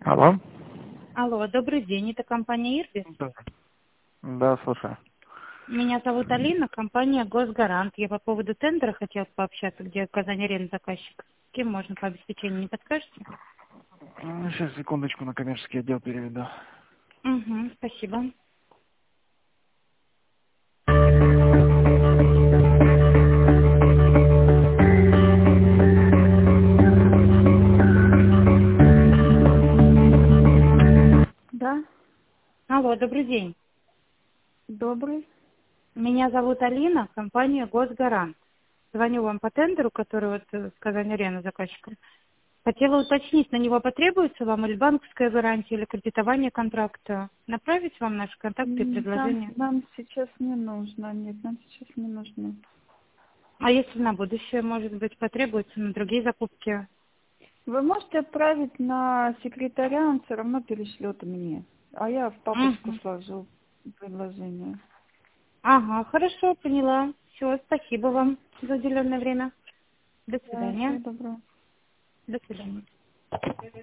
Алло? Алло, добрый день, это компания «Ирбис». Да. Да, слушаю. Меня зовут Алина, компания «Госгарант». Я по поводу тендера хотела пообщаться, где Казань-Арена заказчик. С кем можно по обеспечению, не подскажете? Сейчас, секундочку, на коммерческий отдел переведу. Угу, спасибо. Да, Алло, добрый день. добрый. Меня зовут Алина, компания «Госгарант». Звоню вам по тендеру, который вот с Казань-Арена заказчиком. Хотела уточнить, на него потребуется вам или банковская гарантия, или кредитование контракта. Направить вам наши контакты и предложения? Нам сейчас не нужно, нет, нам сейчас не нужно. А если на будущее, может быть, потребуется на другие закупки? Вы можете отправить на секретаря, он все равно перешлет мне. А я в папочку Угу. сложу предложение. Ага, хорошо, поняла. Все, спасибо вам за уделенное время. До Да, всего свидания. доброго. До свидания.